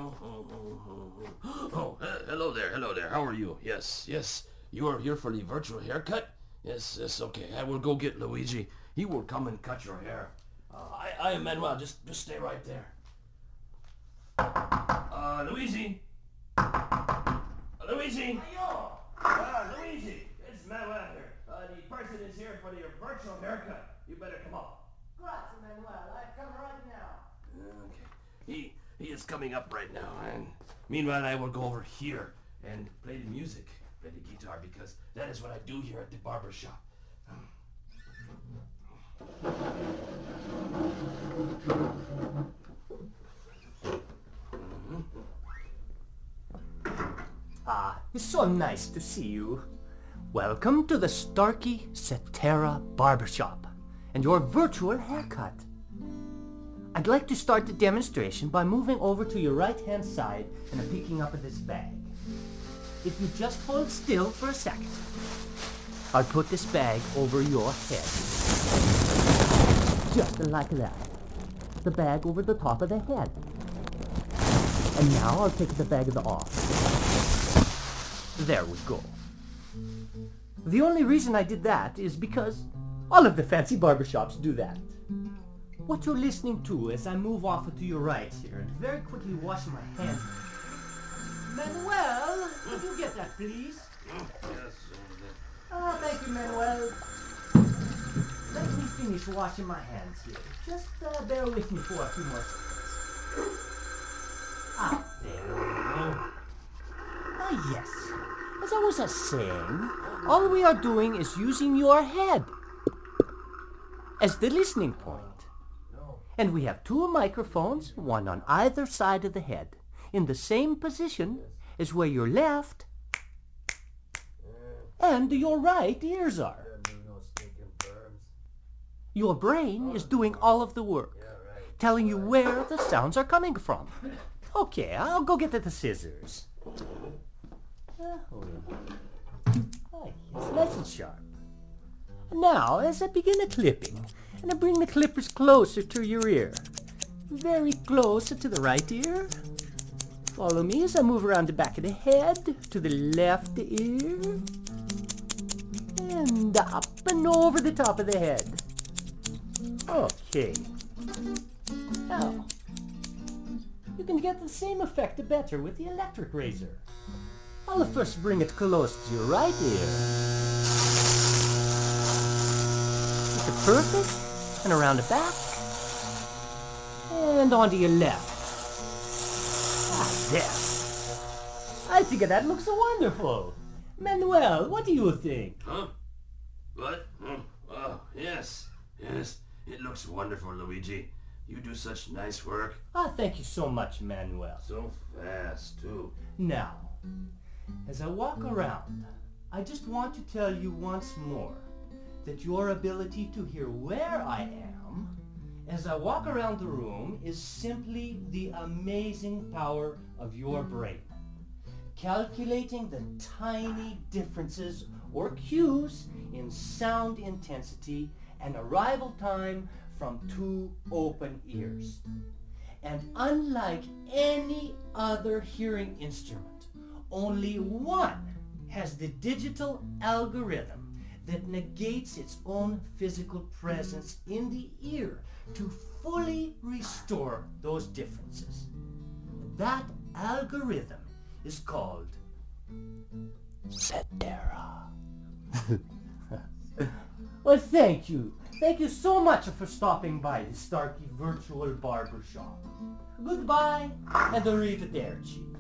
Oh, hello there. How are you? Yes. You are here for the virtual haircut? Yes, okay. I will go get Luigi. He will come and cut your hair. I am Manuel. Just stay right there. Luigi? Luigi? Luigi, it's Manuel here. The person is here for your virtual haircut. You better come up. Grazie, Manuel. I come right now. Okay. He is coming up right now, and meanwhile I will go over here and play the music, play the guitar, because that is what I do here at the barber shop. It's so nice to see you. Welcome to the Starkey Cetera Barbershop and your virtual haircut. I'd like to start the demonstration by moving over to your right-hand side and picking up this bag. If you just hold still for a second, I'll put this bag over your head. Just like that. The bag over the top of the head. And now I'll take the bag off. There we go. The only reason I did that is because all of the fancy barbershops do that. What you're listening to as I move off to your right here and very quickly wash my hands. Manuel, could you get that, please? Yes. Thank you, Manuel. Let me finish washing my hands here. Just bear with me for a few more seconds. There we go. Yes. As I was saying, all we are doing is using your head as the listening point. And we have two microphones, one on either side of the head, in the same position as where your left and your right ears are. Your brain is doing all of the work, telling you where the sounds are coming from. Okay, I'll go get the scissors. Yes, nice and sharp. Now, as I begin the clipping, and I bring the clippers closer to your ear, very close to the right ear. Follow me as I move around the back of the head to the left ear, and up and over the top of the head. Okay. Now, you can get the same effect better with the electric razor. I'll first bring it close to your right ear. Is it perfect? And around the back. And onto your left. There. I think that looks wonderful. Manuel, what do you think? Huh? What? Oh, yes. It looks wonderful, Luigi. You do such nice work. Thank you so much, Manuel. So fast, too. Now, as I walk around, I just want to tell you once more that your ability to hear where I am as I walk around the room is simply the amazing power of your brain. Calculating the tiny differences or cues in sound intensity and arrival time from two open ears. And unlike any other hearing instrument, only one has the digital algorithm that negates its own physical presence in the ear to fully restore those differences. That algorithm is called Cetera. Well, thank you. Thank you so much for stopping by the Starkey Virtual Barbershop. Goodbye and arrivederci.